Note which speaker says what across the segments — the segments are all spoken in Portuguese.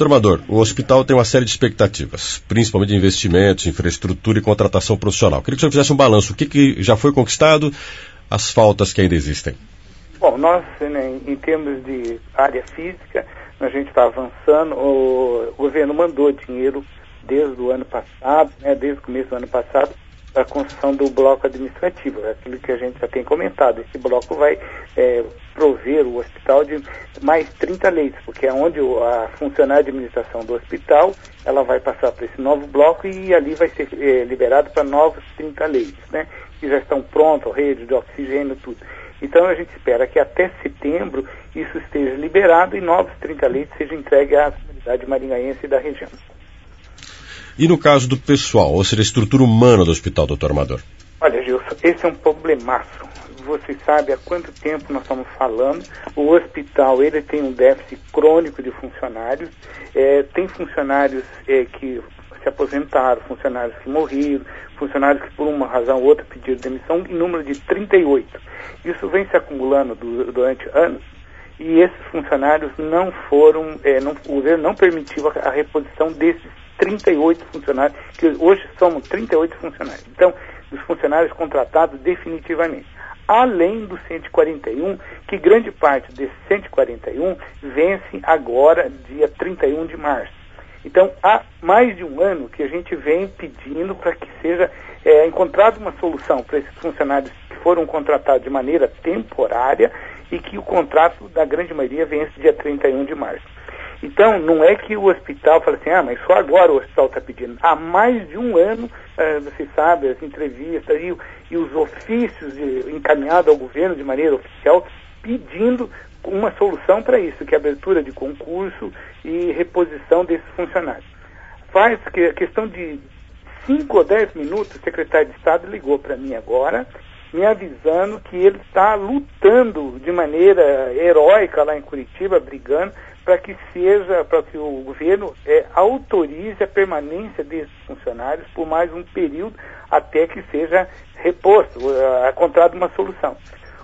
Speaker 1: Doutor Amador, o hospital tem uma série de expectativas, principalmente de investimentos, infraestrutura e contratação profissional. Queria que o senhor fizesse um balanço. O que já foi conquistado, as faltas que ainda existem?
Speaker 2: Bom, nós, em termos de área física, a gente está avançando. O governo mandou dinheiro desde o ano passado, desde o começo do ano passado, para a construção do bloco administrativo, aquilo que a gente já tem comentado. Esse bloco vai prover o hospital de mais 30 leitos, porque é onde a funcionária de administração do hospital, ela vai passar para esse novo bloco e ali vai ser liberado para novos 30 leitos, que já estão prontos, rede de oxigênio, tudo. Então a gente espera que até setembro isso esteja liberado e novos 30 leitos sejam entregues à comunidade maringaense e da região.
Speaker 1: E no caso do pessoal, ou seja, a estrutura humana do hospital, doutor Amador?
Speaker 2: Olha, Gilson, esse é um problemaço. Você sabe há quanto tempo nós estamos falando. O hospital, ele tem um déficit crônico de funcionários. Tem funcionários que se aposentaram, funcionários que morreram, funcionários que por uma razão ou outra pediram demissão, em número de 38. Isso vem se acumulando durante anos. E esses funcionários não foram, o governo não permitiu a reposição desses 38 funcionários, que hoje somos 38 funcionários. Então, os funcionários contratados definitivamente. Além do 141, que grande parte desses 141 vence agora, dia 31 de março. Então, há mais de um ano que a gente vem pedindo para que seja encontrada uma solução para esses funcionários que foram contratados de maneira temporária e que o contrato da grande maioria vence dia 31 de março. Então, não é que o hospital fala assim, mas só agora o hospital está pedindo. Há mais de um ano, você sabe, as entrevistas e os ofícios encaminhados ao governo de maneira oficial, pedindo uma solução para isso, que é a abertura de concurso e reposição desses funcionários. Faz que a questão de 5 ou 10 minutos, o secretário de Estado ligou para mim agora, me avisando que ele está lutando de maneira heróica lá em Curitiba, brigando, para que o governo autorize a permanência desses funcionários por mais um período até que seja reposto, encontrada uma solução.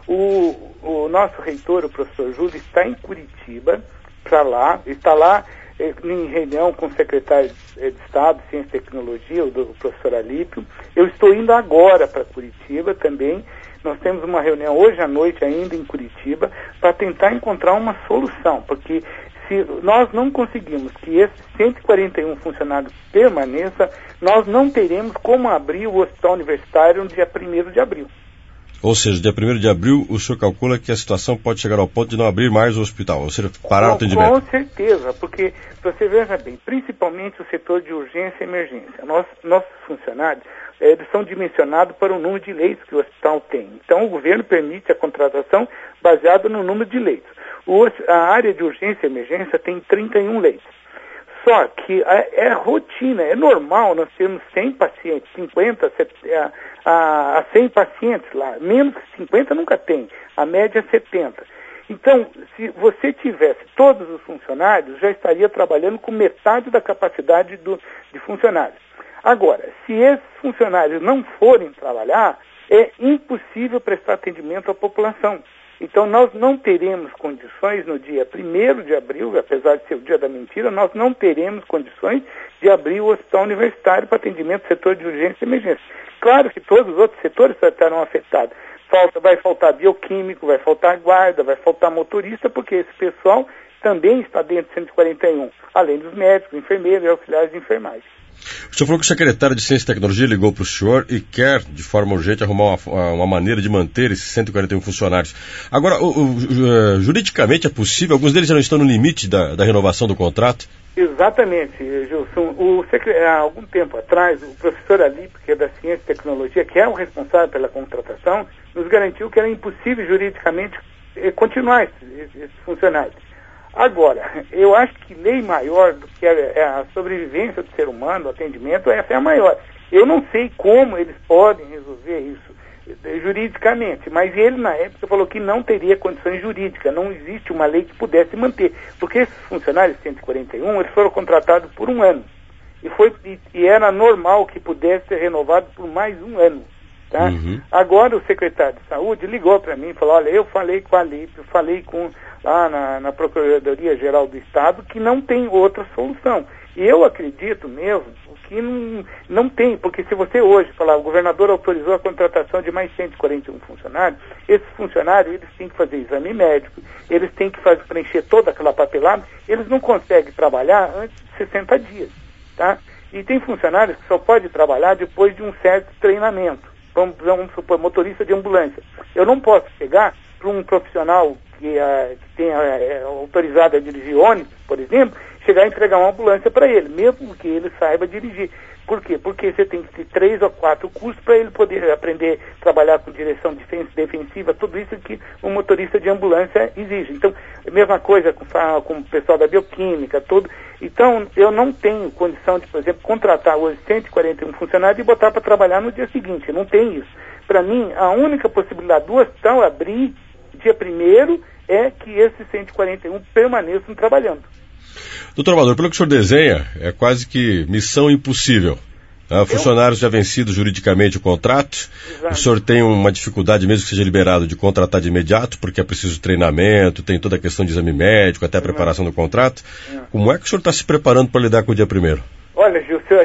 Speaker 2: O nosso reitor, o professor Júlio, está em Curitiba, está lá em reunião com o secretário de Estado de Ciência e Tecnologia, o professor Alípio. Eu estou indo agora para Curitiba também. Nós temos uma reunião hoje à noite ainda em Curitiba para tentar encontrar uma solução, porque se nós não conseguimos que esses 141 funcionários permaneçam, nós não teremos como abrir o hospital universitário no dia 1º de abril.
Speaker 1: Ou seja, dia 1º de abril, o senhor calcula que a situação pode chegar ao ponto de não abrir mais o hospital, ou seja, parar o atendimento?
Speaker 2: Com certeza, porque você veja bem, principalmente o setor de urgência e emergência. Nossos funcionários, eles são dimensionados para o número de leitos que o hospital tem. Então, o governo permite a contratação baseada no número de leitos. A área de urgência e emergência tem 31 leitos. Só que é rotina, é normal nós termos 100 pacientes, 50 a 100 pacientes lá. Menos que 50 nunca tem, a média é 70. Então, se você tivesse todos os funcionários, já estaria trabalhando com metade da capacidade de funcionários. Agora, se esses funcionários não forem trabalhar, é impossível prestar atendimento à população. Então, nós não teremos condições no dia 1º de abril, apesar de ser o dia da mentira, nós não teremos condições de abrir o hospital universitário para atendimento do setor de urgência e emergência. Claro que todos os outros setores estarão afetados. Vai faltar bioquímico, vai faltar guarda, vai faltar motorista, porque esse pessoal também está dentro de 141, além dos médicos, enfermeiros e auxiliares de enfermagem.
Speaker 1: O senhor falou que o secretário de Ciência e Tecnologia ligou para o senhor e quer, de forma urgente, arrumar uma maneira de manter esses 141 funcionários. Agora, juridicamente é possível? Alguns deles já não estão no limite da renovação do contrato?
Speaker 2: Exatamente, Gilson. Há algum tempo atrás, o professor Alípio, que é da Ciência e Tecnologia, que é o responsável pela contratação, nos garantiu que era impossível juridicamente continuar esses funcionários. Agora, eu acho que lei maior do que a sobrevivência do ser humano, o atendimento, essa é a maior. Eu não sei como eles podem resolver isso juridicamente, mas ele na época falou que não teria condições jurídicas, não existe uma lei que pudesse manter, porque esses funcionários 141, eles foram contratados por um ano, e era normal que pudesse ser renovado por mais um ano. Tá? Uhum. Agora o secretário de Saúde ligou para mim e falou, olha, eu falei com a Alípio, falei com lá na Procuradoria-Geral do Estado que não tem outra solução. E eu acredito mesmo que não tem, porque se você hoje falar, o governador autorizou a contratação de mais 141 funcionários, esses funcionários, eles têm que fazer exame médico, eles têm que preencher toda aquela papelada, eles não conseguem trabalhar antes de 60 dias, tá? E tem funcionários que só pode trabalhar depois de um certo treinamento. Vamos supor, motorista de ambulância. Eu não posso chegar para um profissional que tenha autorizado a dirigir ônibus, por exemplo, chegar a entregar uma ambulância para ele, mesmo que ele saiba dirigir. Por quê? Porque você tem que ter 3 ou 4 cursos para ele poder aprender a trabalhar com direção defensiva, tudo isso que um motorista de ambulância exige. Então, a mesma coisa com o pessoal da bioquímica, tudo. Então, eu não tenho condição de, por exemplo, contratar hoje 141 funcionários e botar para trabalhar no dia seguinte. Não tem isso. Para mim, a única possibilidade do hospital abrir dia 1º é que esses 141 permaneçam trabalhando.
Speaker 1: Doutor Amador, pelo que o senhor desenha, é quase que missão impossível. Funcionários já vencidos juridicamente o contrato, exato. O senhor tem uma dificuldade, mesmo que seja liberado, de contratar de imediato, porque é preciso treinamento, tem toda a questão de exame médico, até a preparação do contrato. Como é que o senhor está se preparando para lidar com o dia 1º?
Speaker 2: Olha, Gilson,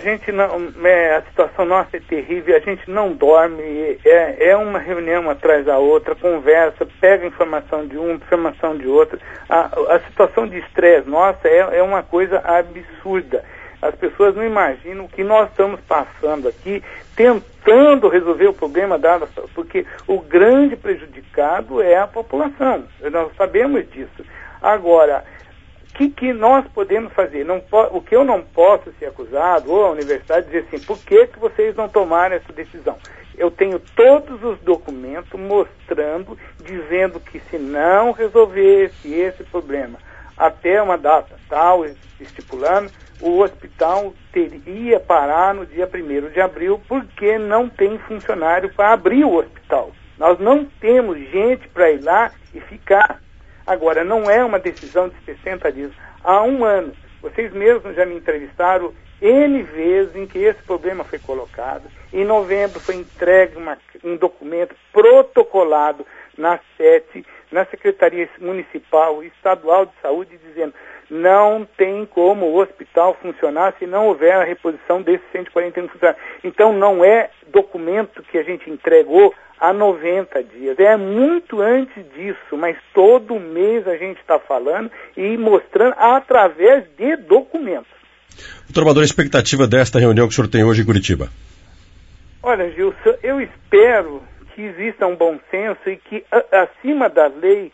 Speaker 2: a situação nossa é terrível, a gente não dorme, é uma reunião atrás da outra, conversa, pega informação de um, informação de outro. A situação de estresse nossa é uma coisa absurda. As pessoas não imaginam o que nós estamos passando aqui, tentando resolver o problema porque o grande prejudicado é a população. Nós sabemos disso. Agora, o que nós podemos fazer? O que eu não posso ser acusado, ou a universidade dizer assim, por que vocês não tomaram essa decisão? Eu tenho todos os documentos mostrando, dizendo que se não resolvesse esse problema até uma data tal, estipulando, o hospital teria parar no dia 1º de abril, porque não tem funcionário para abrir o hospital. Nós não temos gente para ir lá e ficar. Agora, não é uma decisão de 60 dias. Há um ano, vocês mesmos já me entrevistaram N vezes em que esse problema foi colocado. Em novembro foi entregue um documento protocolado na SET, na Secretaria Municipal e Estadual de Saúde, dizendo não tem como o hospital funcionar se não houver a reposição desses 141 funcionários. Então, não é documento que a gente entregou há 90 dias. É muito antes disso, mas todo mês a gente está falando e mostrando através de documentos.
Speaker 1: Doutor Amador, a expectativa desta reunião que o senhor tem hoje em Curitiba?
Speaker 2: Olha, Gilson, eu espero que exista um bom senso e que acima da lei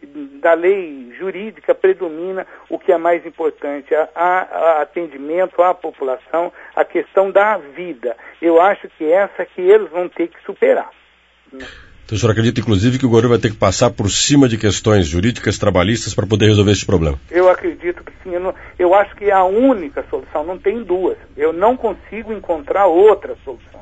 Speaker 2: jurídica predomina o que é mais importante, a atendimento à população, a questão da vida. Eu acho que essa que eles vão ter que superar.
Speaker 1: Então o senhor acredita, inclusive, que o governo vai ter que passar por cima de questões jurídicas, trabalhistas, para poder resolver esse problema?
Speaker 2: Eu acredito que sim. Eu acho que é a única solução, não tem duas. Eu não consigo encontrar outra solução.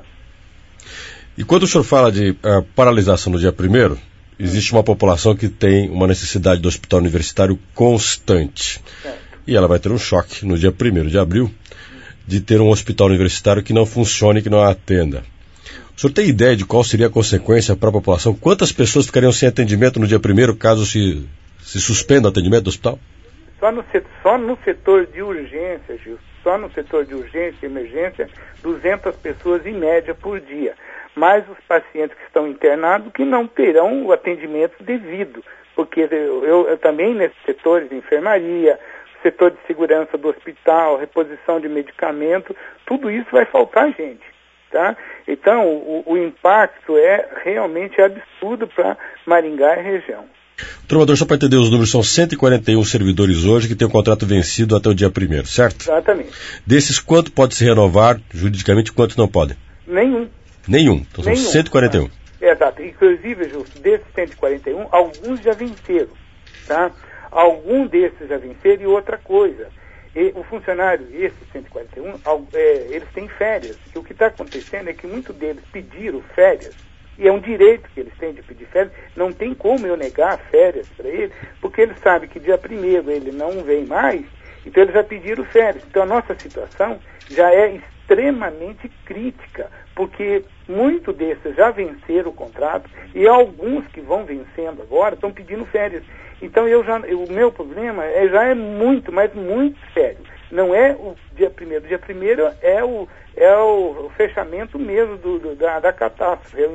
Speaker 1: E quando o senhor fala de paralisação no dia 1º, existe uma população que tem uma necessidade do hospital universitário constante.
Speaker 2: Certo.
Speaker 1: E ela vai ter um choque no dia 1º de abril de ter um hospital universitário que não funcione, que não a atenda. O senhor tem ideia de qual seria a consequência para a população? Quantas pessoas ficariam sem atendimento no dia 1º caso se suspenda o atendimento do hospital?
Speaker 2: Só no setor de urgência, Gil, só no setor de urgência e emergência, 200 pessoas em média por dia. Mais os pacientes que estão internados que não terão o atendimento devido. Porque eu também nesses setores de enfermaria, setor de segurança do hospital, reposição de medicamento, tudo isso vai faltar gente. Tá? Então, o impacto é realmente absurdo para Maringá e região.
Speaker 1: Doutor, só para entender os números, são 141 servidores hoje que têm o contrato vencido até o dia 1º, certo?
Speaker 2: Exatamente.
Speaker 1: Desses, quanto pode se renovar juridicamente e quantos não podem?
Speaker 2: Nenhum.
Speaker 1: Então são 141.
Speaker 2: Exato. Inclusive, Justo, desses 141, alguns já venceram. Tá? Algum desses já venceram e outra coisa. O funcionário, esses 141, eles têm férias. E o que está acontecendo é que muitos deles pediram férias, e é um direito que eles têm de pedir férias, não tem como eu negar férias para ele, porque eles sabem que dia 1º ele não vem mais, então eles já pediram férias. Então a nossa situação já é extremamente crítica, porque muitos desses já venceram o contrato, e alguns que vão vencendo agora estão pedindo férias. Então o meu problema já é muito, mas muito sério. Não é o dia 1º. O dia 1º é o fechamento mesmo da catástrofe.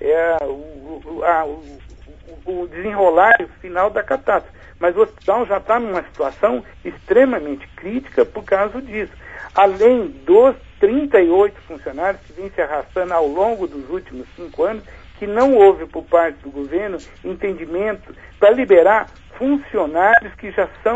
Speaker 2: O desenrolar final da catástrofe. Mas o hospital já está numa situação extremamente crítica por causa disso. Além dos 38 funcionários que vêm se arrastando ao longo dos últimos 5 anos, que não houve por parte do governo entendimento para liberar funcionários que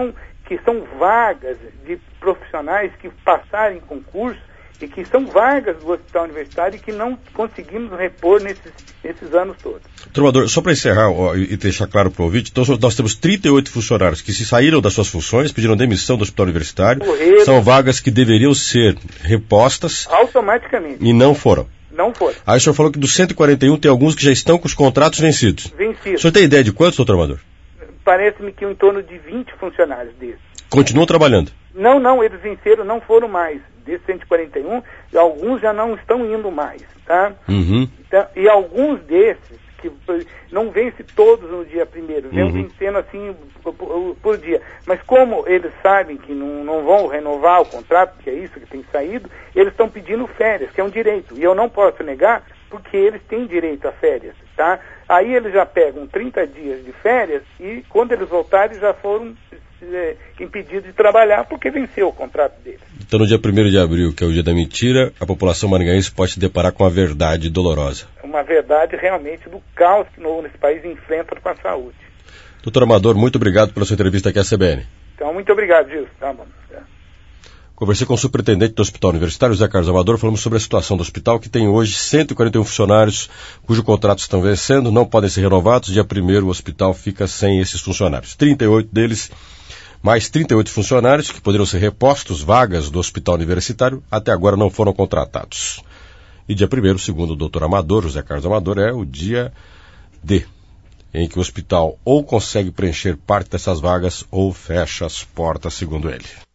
Speaker 2: são vagas de profissionais que passaram em concurso e que são vagas do hospital universitário e que não conseguimos repor nesses anos todos.
Speaker 1: Turmador, só para encerrar e deixar claro para o ouvinte, então nós temos 38 funcionários que se saíram das suas funções, pediram demissão do hospital universitário, são vagas que deveriam ser repostas
Speaker 2: automaticamente.
Speaker 1: E não foram.
Speaker 2: Não foram.
Speaker 1: Aí o senhor falou que dos 141 tem alguns que já estão com os contratos vencidos.
Speaker 2: Vencidos.
Speaker 1: O senhor tem ideia de quantos, doutor Amador?
Speaker 2: Parece-me que em torno de 20 funcionários desses.
Speaker 1: Continuam trabalhando?
Speaker 2: Não, eles venceram, não foram mais. Desses 141, alguns já não estão indo mais, tá?
Speaker 1: Uhum.
Speaker 2: Então, e alguns desses, que não vence todos no dia 1º, vem vencendo assim por dia. Mas como eles sabem que não vão renovar o contrato, que é isso que tem saído, eles estão pedindo férias, que é um direito. E eu não posso negar, porque eles têm direito a férias, tá? Aí eles já pegam 30 dias de férias e quando eles voltarem já foram impedidos de trabalhar porque venceu o contrato deles.
Speaker 1: Então no dia 1º de abril, que é o dia da mentira, a população maringaense pode se deparar com a verdade dolorosa.
Speaker 2: Uma verdade realmente do caos que nesse país enfrenta com a saúde.
Speaker 1: Doutor Amador, muito obrigado pela sua entrevista aqui à CBN.
Speaker 2: Então, muito obrigado, Gilson. Tá bom.
Speaker 1: Conversei com o superintendente do Hospital Universitário, José Carlos Amador, falamos sobre a situação do hospital, que tem hoje 141 funcionários cujos contratos estão vencendo, não podem ser renovados. Dia 1º o hospital fica sem esses funcionários. 38 deles, mais 38 funcionários que poderiam ser repostos, vagas do Hospital Universitário, até agora não foram contratados. E dia 1º, segundo o doutor Amador, José Carlos Amador, é o dia D, em que o hospital ou consegue preencher parte dessas vagas ou fecha as portas, segundo ele.